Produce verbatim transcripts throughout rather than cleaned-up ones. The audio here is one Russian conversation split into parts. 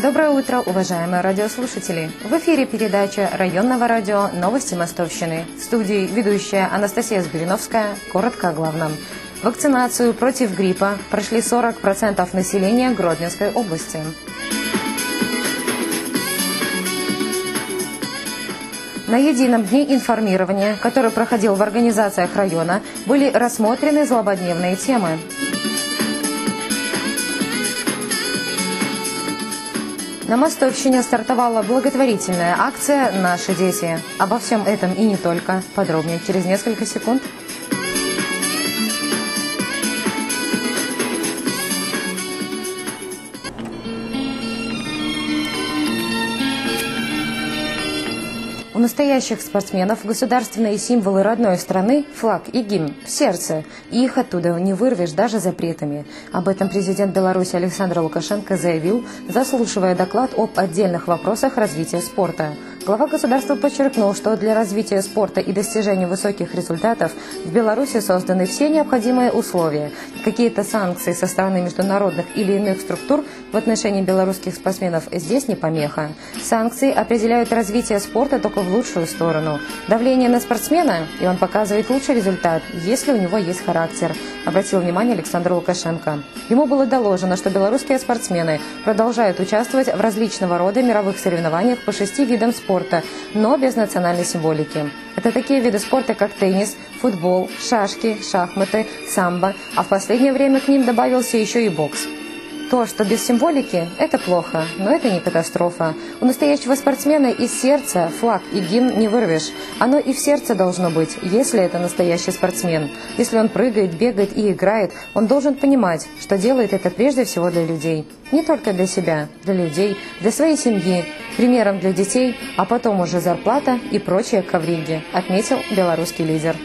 Доброе утро, уважаемые радиослушатели! В эфире передача районного радио «Новости Мостовщины». В студии ведущая Анастасия Сбериновская. Коротко о главном. Вакцинацию против гриппа прошли сорок процентов населения Гродненской области. На едином дне информирования, который проходил в организациях района, были рассмотрены злободневные темы. На Мостовщине стартовала благотворительная акция «Наши дети». Обо всем этом и не только. Подробнее через несколько секунд. У настоящих спортсменов государственные символы родной страны – флаг и гимн – в сердце. И их оттуда не вырвешь даже запретами. Об этом президент Беларуси Александр Лукашенко заявил, заслушивая доклад об отдельных вопросах развития спорта. Глава государства подчеркнул, что для развития спорта и достижения высоких результатов в Беларуси созданы все необходимые условия. Какие-то санкции со стороны международных или иных структур в отношении белорусских спортсменов здесь не помеха. Санкции определяют развитие спорта только в лучшую сторону. Давление на спортсмена, и он показывает лучший результат, если у него есть характер, обратил внимание Александр Лукашенко. Ему было доложено, что белорусские спортсмены продолжают участвовать в различного рода мировых соревнованиях по шести видам спорта, но без национальной символики. Это такие виды спорта, как теннис, футбол, шашки, шахматы, самбо, а в последнее время к ним добавился еще и бокс. То, что без символики, это плохо, но это не катастрофа. У настоящего спортсмена из сердца флаг и гимн не вырвешь. Оно и в сердце должно быть, если это настоящий спортсмен. Если он прыгает, бегает и играет, он должен понимать, что делает это прежде всего для людей. Не только для себя, для людей, для своей семьи, примером для детей, а потом уже зарплата и прочие ковриги, отметил белорусский лидер.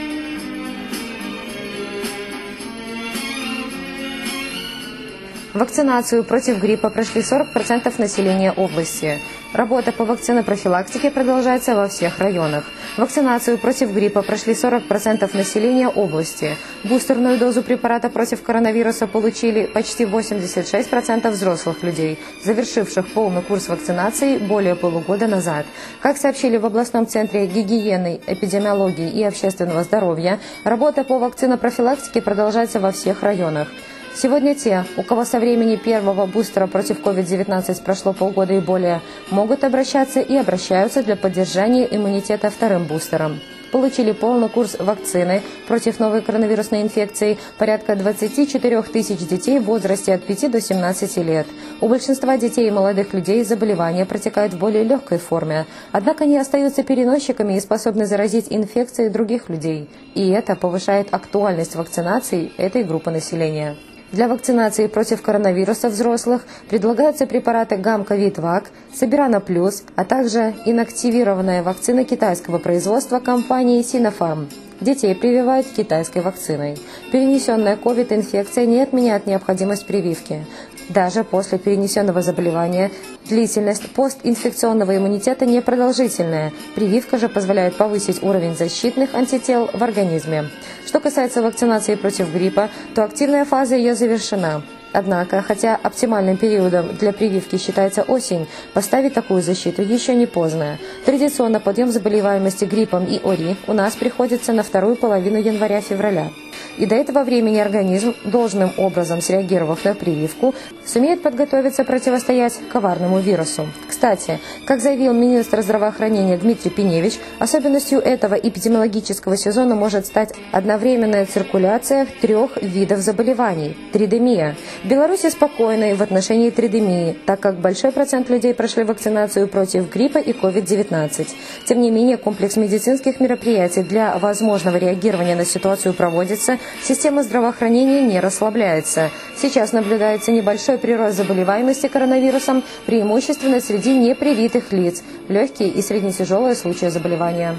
Вакцинацию против гриппа прошли сорок процентов населения области. Работа по вакцинопрофилактике продолжается во всех районах. Вакцинацию против гриппа прошли сорок процентов населения области. Бустерную дозу препарата против коронавируса получили почти восемьдесят шесть процентов взрослых людей, завершивших полный курс вакцинации более полугода назад. Как сообщили в областном центре гигиены, эпидемиологии и общественного здоровья, работа по вакцинопрофилактике продолжается во всех районах. Сегодня те, у кого со времени первого бустера против ковид девятнадцать прошло полгода и более, могут обращаться и обращаются для поддержания иммунитета вторым бустером. Получили полный курс вакцины против новой коронавирусной инфекции порядка двадцати четырёх тысяч детей в возрасте от пяти до семнадцати лет. У большинства детей и молодых людей заболевания протекают в более легкой форме, однако они остаются переносчиками и способны заразить инфекцией других людей. И это повышает актуальность вакцинации этой группы населения. Для вакцинации против коронавируса взрослых предлагаются препараты Гамковид-Вак, Собирана Плюс, а также инактивированная вакцина китайского производства компании Синофарм. Детей прививают китайской вакциной. Перенесенная ковид-инфекция не отменяет необходимость прививки. Даже после перенесенного заболевания длительность постинфекционного иммунитета непродолжительная. Прививка же позволяет повысить уровень защитных антител в организме. Что касается вакцинации против гриппа, то активная фаза ее завершена. Однако, хотя оптимальным периодом для прививки считается осень, поставить такую защиту еще не поздно. Традиционно подъем заболеваемости гриппом и ОРИ у нас приходится на вторую половину января-февраля. И до этого времени организм, должным образом среагировав на прививку, сумеет подготовиться противостоять коварному вирусу. Кстати, как заявил министр здравоохранения Дмитрий Пеневич, особенностью этого эпидемиологического сезона может стать одновременная циркуляция трех видов заболеваний – тридемия. В Беларуси спокойно в отношении тридемии, так как большой процент людей прошли вакцинацию против гриппа и ковид девятнадцать. Тем не менее, комплекс медицинских мероприятий для возможного реагирования на ситуацию проводится, система здравоохранения не расслабляется. Сейчас наблюдается небольшой прирост заболеваемости коронавирусом, преимущественно среди непривитых лиц, легкие и среднетяжелые случаи заболевания.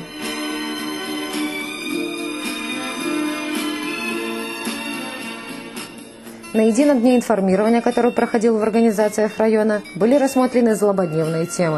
На едином дне информирования, который проходил в организациях района, были рассмотрены злободневные темы.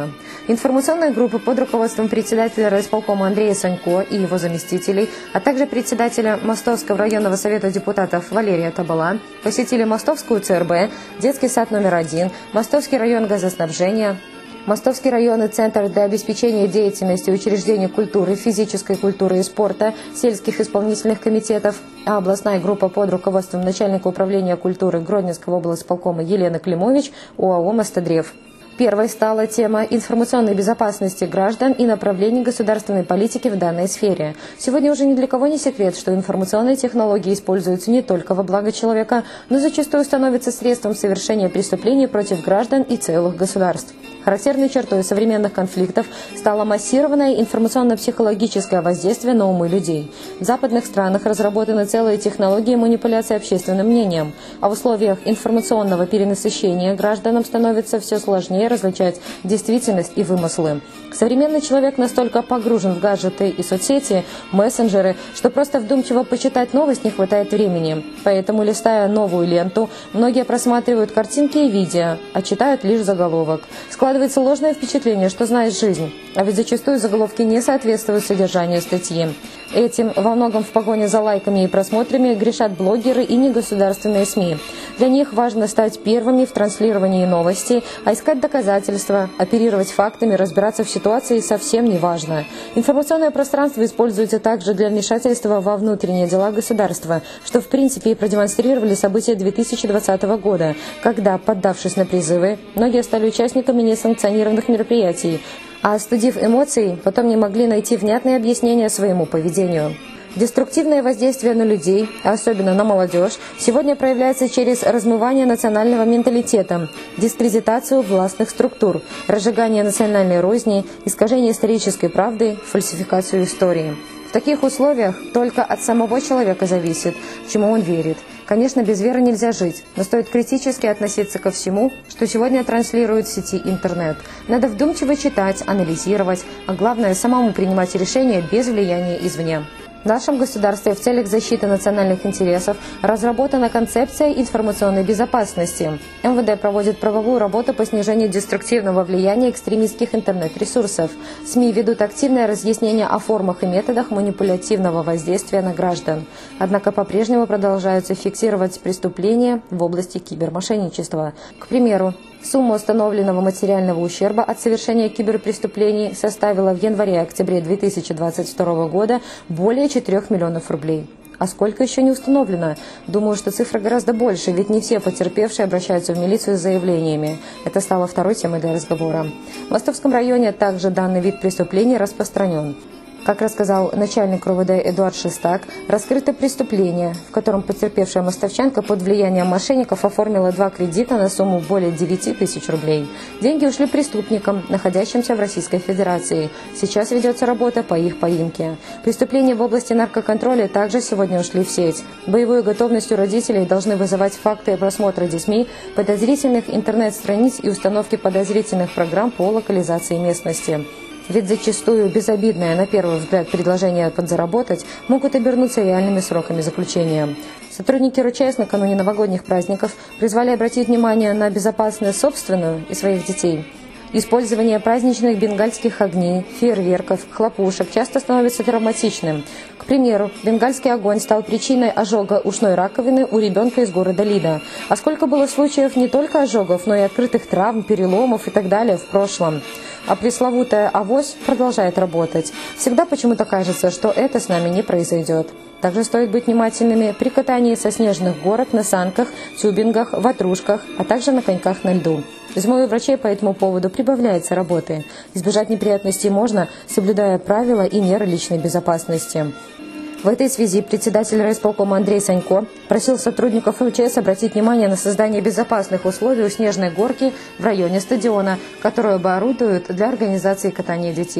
Информационные группы под руководством председателя райисполкома Андрея Санько и его заместителей, а также председателя Мостовского районного совета депутатов Валерия Табала посетили Мостовскую ЦРБ, детский сад номер один, Мостовский район газоснабжения, Мостовский районный центр для обеспечения деятельности учреждений культуры, физической культуры и спорта, сельских исполнительных комитетов, а областная группа под руководством начальника управления культуры Гродненского облсполкома Елены Климович ОАО «Мостодрев». Первой стала тема информационной безопасности граждан и направлений государственной политики в данной сфере. Сегодня уже ни для кого не секрет, что информационные технологии используются не только во благо человека, но зачастую становятся средством совершения преступлений против граждан и целых государств. Характерной чертой современных конфликтов стало массированное информационно-психологическое воздействие на умы людей. В западных странах разработаны целые технологии манипуляции общественным мнением, а в условиях информационного перенасыщения гражданам становится все сложнее различать действительность и вымыслы. Современный человек настолько погружен в гаджеты и соцсети, мессенджеры, что просто вдумчиво почитать новость не хватает времени. Поэтому, листая новую ленту, многие просматривают картинки и видео, а читают лишь заголовок. Складывается ложное впечатление, что знает жизнь, а ведь зачастую заголовки не соответствуют содержанию статьи. Этим во многом в погоне за лайками и просмотрами грешат блогеры и негосударственные СМИ. Для них важно стать первыми в транслировании новостей, а искать доказательства, оперировать фактами, разбираться в ситуации совсем не важно. Информационное пространство используется также для вмешательства во внутренние дела государства, что в принципе и продемонстрировали события две тысячи двадцатого года, когда, поддавшись на призывы, многие стали участниками несанкционированных мероприятий, а остудив эмоции, потом не могли найти внятные объяснения своему поведению. Деструктивное воздействие на людей, а особенно на молодежь, сегодня проявляется через размывание национального менталитета, дискредитацию властных структур, разжигание национальной розни, искажение исторической правды, фальсификацию истории. В таких условиях только от самого человека зависит, чему он верит. Конечно, без веры нельзя жить, но стоит критически относиться ко всему, что сегодня транслирует в сети интернет. Надо вдумчиво читать, анализировать, а главное – самому принимать решения без влияния извне. В нашем государстве в целях защиты национальных интересов разработана концепция информационной безопасности. эм вэ дэ проводит правовую работу по снижению деструктивного влияния экстремистских интернет-ресурсов. СМИ ведут активное разъяснение о формах и методах манипулятивного воздействия на граждан. Однако по-прежнему продолжаются фиксировать преступления в области кибермошенничества. К примеру, сумма установленного материального ущерба от совершения киберпреступлений составила в январе-октябре две тысячи двадцать второго года более четырёх миллионов рублей. А сколько еще не установлено? Думаю, что цифра гораздо больше, ведь не все потерпевшие обращаются в милицию с заявлениями. Это стало второй темой для разговора. В Мостовском районе также данный вид преступлений распространен. Как рассказал начальник эр о вэ дэ Эдуард Шестак, раскрыто преступление, в котором потерпевшая мостовчанка под влиянием мошенников оформила два кредита на сумму более девяти тысяч рублей. Деньги ушли преступникам, находящимся в Российской Федерации. Сейчас ведется работа по их поимке. Преступления в области наркоконтроля также сегодня ушли в сеть. Боевой готовностью родителей должны вызывать факты просмотра детьми подозрительных интернет-страниц и установки подозрительных программ по локализации местности. Ведь зачастую безобидное, на первый взгляд, предложение подзаработать могут обернуться реальными сроками заключения. Сотрудники РУЧС накануне новогодних праздников призвали обратить внимание на безопасность собственную и своих детей. Использование праздничных бенгальских огней, фейерверков, хлопушек часто становится травматичным. К примеру, бенгальский огонь стал причиной ожога ушной раковины у ребенка из города Лида. А сколько было случаев не только ожогов, но и открытых травм, переломов и так далее в прошлом. А пресловутая авось продолжает работать. Всегда почему-то кажется, что это с нами не произойдет. Также стоит быть внимательными при катании со снежных горок на санках, тюбингах, ватрушках, а также на коньках на льду. Зимой у врачей по этому поводу прибавляется работы. Избежать неприятностей можно, соблюдая правила и меры личной безопасности. В этой связи председатель райисполкома Андрей Санько просил сотрудников РУЧС обратить внимание на создание безопасных условий у снежной горки в районе стадиона, которую оборудуют для организации катания детей.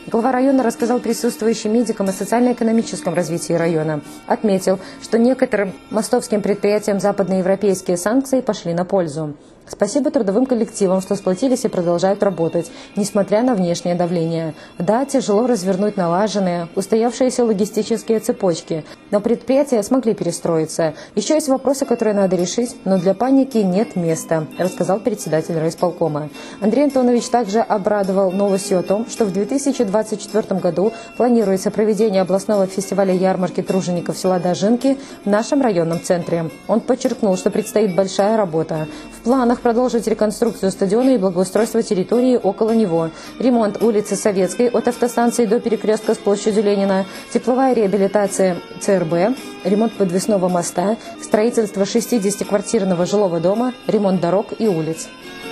Глава района рассказал присутствующим медикам о социально-экономическом развитии района. Отметил, что некоторым мостовским предприятиям западноевропейские санкции пошли на пользу. Спасибо трудовым коллективам, что сплотились и продолжают работать, несмотря на внешнее давление. Да, тяжело развернуть налаженные, устоявшиеся логистические цепочки, но предприятия смогли перестроиться. Еще есть вопросы, которые надо решить, но для паники нет места, рассказал председатель райисполкома. Андрей Антонович также обрадовал новостью о том, что в две тысячи двадцать четвёртом году планируется проведение областного фестиваля ярмарки тружеников села Дожинки в нашем районном центре. Он подчеркнул, что предстоит большая работа. В планах продолжить реконструкцию стадиона и благоустройство территории около него, ремонт улицы Советской от автостанции до перекрестка с площадью Ленина, тепловая реабилитация ЦРБ, ремонт подвесного моста, строительство шестидесятиквартирного жилого дома, ремонт дорог и улиц.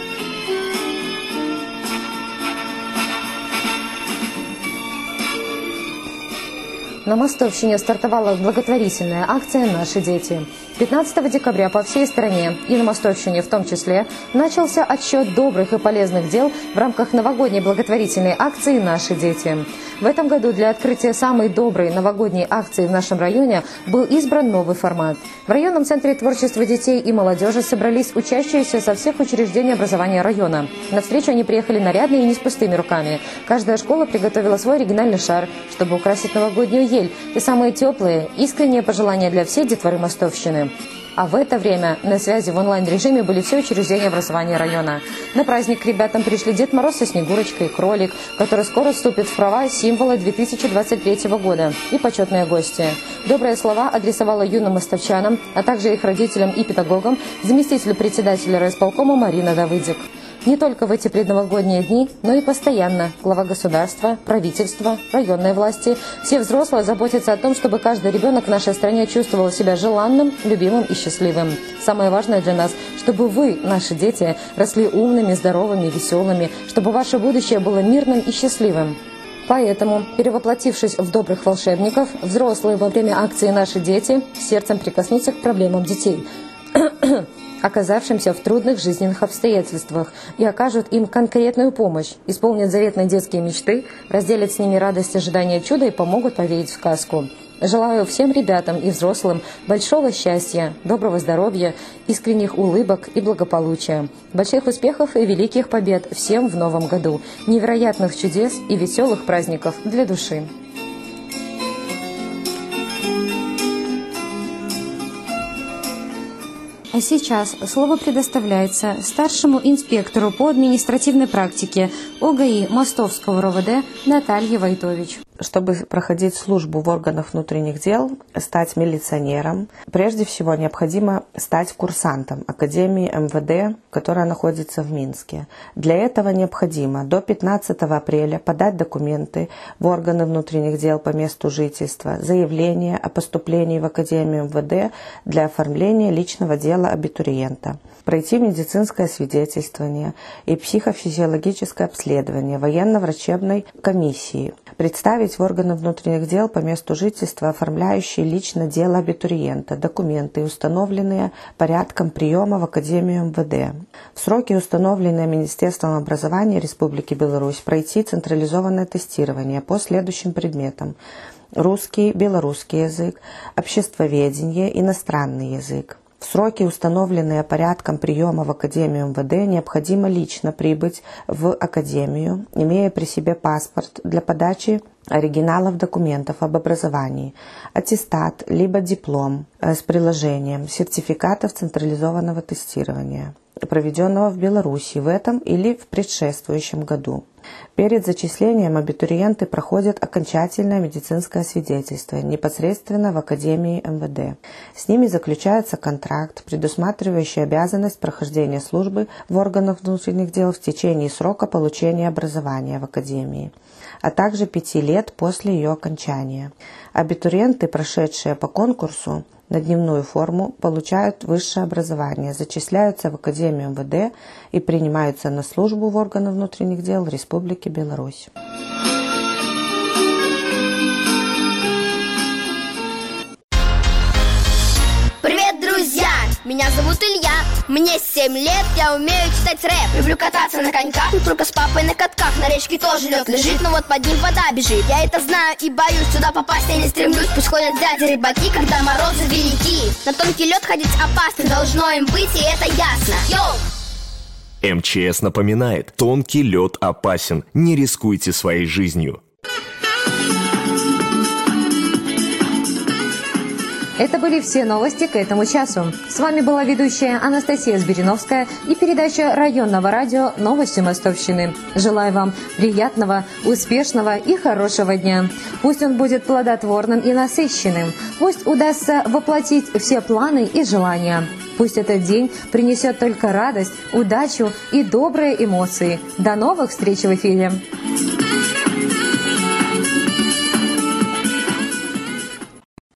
На Мостовщине стартовала благотворительная акция «Наши дети». пятнадцатого декабря по всей стране и на Мостовщине в том числе начался отсчет добрых и полезных дел в рамках новогодней благотворительной акции «Наши дети». В этом году для открытия самой доброй новогодней акции в нашем районе был избран новый формат. В районном центре творчества детей и молодежи собрались учащиеся со всех учреждений образования района. На встречу они приехали нарядные и не с пустыми руками. Каждая школа приготовила свой оригинальный шар, чтобы украсить новогоднюю ель, и самые теплые, искренние пожелания для всей детворы Мостовщины. А в это время на связи в онлайн-режиме были все учреждения образования района. На праздник к ребятам пришли Дед Мороз со Снегурочкой, кролик, который скоро вступит в права символа две тысячи двадцать третьего года, и почетные гости. Добрые слова адресовала юным мостовчанам, а также их родителям и педагогам заместитель председателя райисполкома Марина Давыдик. Не только в эти предновогодние дни, но и постоянно глава государства, правительства, районной власти, все взрослые заботятся о том, чтобы каждый ребенок в нашей стране чувствовал себя желанным, любимым и счастливым. Самое важное для нас, чтобы вы, наши дети, росли умными, здоровыми, веселыми, чтобы ваше будущее было мирным и счастливым. Поэтому, перевоплотившись в добрых волшебников, взрослые во время акции «Наши дети» сердцем прикоснутся к проблемам детей, оказавшимся в трудных жизненных обстоятельствах, и окажут им конкретную помощь, исполнят заветные детские мечты, разделят с ними радость ожидания чуда и помогут поверить в сказку. Желаю всем ребятам и взрослым большого счастья, доброго здоровья, искренних улыбок и благополучия, больших успехов и великих побед всем в новом году, невероятных чудес и веселых праздников для души. А сейчас слово предоставляется старшему инспектору по административной практике ОГАИ Мостовского РОВД Наталье Войтович. Чтобы проходить службу в органах внутренних дел, стать милиционером, прежде всего необходимо стать курсантом Академии эм вэ дэ, которая находится в Минске. Для этого необходимо до пятнадцатого апреля подать документы в органы внутренних дел по месту жительства, заявление о поступлении в Академию эм вэ дэ для оформления личного дела абитуриента, пройти медицинское свидетельствование и психофизиологическое обследование военно-врачебной комиссии, представить в органы внутренних дел по месту жительства, оформляющие лично дело абитуриента, документы, установленные порядком приема в Академию эм вэ дэ. В сроки, установленные Министерством образования Республики Беларусь, пройти централизованное тестирование по следующим предметам: русский, белорусский язык, обществоведение, иностранный язык. В сроки, установленные порядком приема в Академию эм вэ дэ, необходимо лично прибыть в Академию, имея при себе паспорт для подачи оригиналов документов об образовании, аттестат либо диплом с приложением сертификатов централизованного тестирования, проведенного в Беларуси в этом или в предшествующем году. Перед зачислением абитуриенты проходят окончательное медицинское свидетельство непосредственно в Академии эм вэ дэ. С ними заключается контракт, предусматривающий обязанность прохождения службы в органах внутренних дел в течение срока получения образования в Академии, а также пяти лет после ее окончания. Абитуриенты, прошедшие по конкурсу на дневную форму, получают высшее образование, зачисляются в Академию эм вэ дэ и принимаются на службу в органы внутренних дел Республики Беларусь. Привет, друзья! Меня зовут Илья, мне семь лет, я умею читать рэп. Люблю кататься на коньках, не только с папой на катках. На речке тоже лед лежит, но вот под ним вода бежит. Я это знаю и боюсь, сюда попасть я не стремлюсь. Пусть ходят дяди рыбаки, когда морозы велики. На тонкий лед ходить опасно, должно им быть, и это ясно. Йоу! эм че эс напоминает, тонкий лед опасен, не рискуйте своей жизнью. Это были все новости к этому часу. С вами была ведущая Анастасия Збириновская и передача районного радио «Новости Мостовщины». Желаю вам приятного, успешного и хорошего дня. Пусть он будет плодотворным и насыщенным. Пусть удастся воплотить все планы и желания. Пусть этот день принесет только радость, удачу и добрые эмоции. До новых встреч в эфире!